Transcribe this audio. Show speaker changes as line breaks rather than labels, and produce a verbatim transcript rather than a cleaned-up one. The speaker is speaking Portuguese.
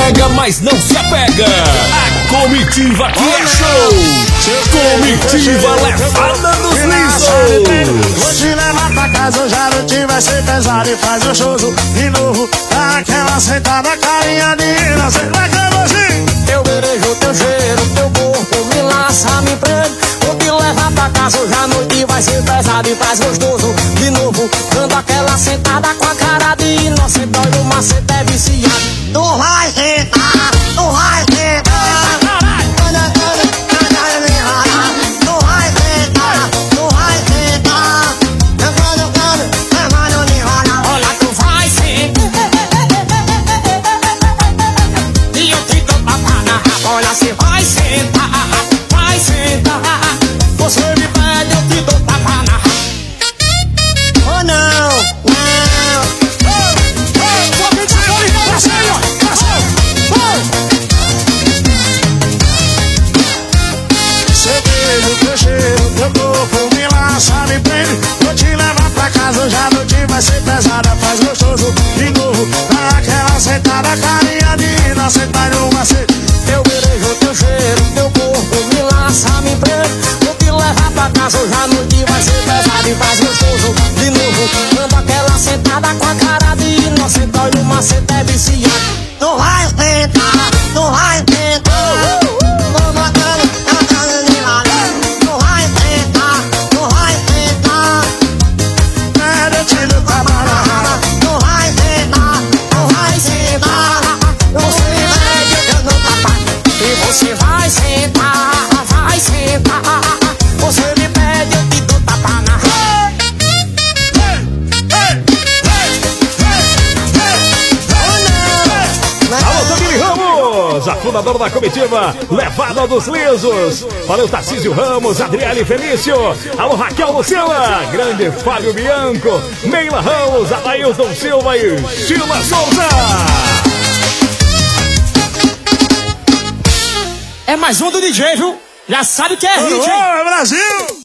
pega, mas não se apega. A comitiva que é show. Comitiva levada dos lisos.
Vou te levar pra casa, hoje a noite vai ser pesado e faz o showzo de novo. Dá aquela sentada, carinha de inocente. Vai que é assim.
Eu beijo teu cheiro, teu corpo me laça, me prende. Vou te levar pra casa, hoje a noite vai ser pesado e faz gostoso de novo. Dando aquela sentada com a cara de inocente. Olha o macete é viciado.
Tu vai sentar, tu vai sentar.
Olha, você vai sentar, vai sentar. Você me pede, eu te dou tapa na raba.
Oh não, não.
Vou pedir pra ele, pra você, ó.
Seu beijo, teu cheiro, teu corpo me laça, me prende. Vou te levar pra casa, hoje a noite vai ser pesada. Faz gostoso de novo. Dá aquela sentada, carinha de inocente. Vai no macete.
Eu beijo teu cheiro, teu corpo me laça, me prende. Vou te levar pra casa, hoje a noite vai ser pesado e faz gostoso de novo. Dando aquela sentada com a cara de inocente. Olha o macete é viciado.
Tu vai sentar, tu vai sentar. Vou botando a casa de lado. Tu vai sentar, tu vai sentar. Pede eu te dou tapa na raba. Tu vai sentar, tu vai sentar. Você pede eu dou tapa.
E você vai sentar, vai sentar. Você me pede, eu te dou tapa na raba.
Alô, Tamiri Ramos, a fundadora da comitiva Levada dos Lisos. Valeu, Tarcísio Ramos, Adriele Felício. Alô, Raquel Lucila, grande Fábio Bianco, Meila Ramos, Adailton Silva e Sheila Souza.
É mais um do D J, viu? Já sabe que é hit, hein?
Brasil!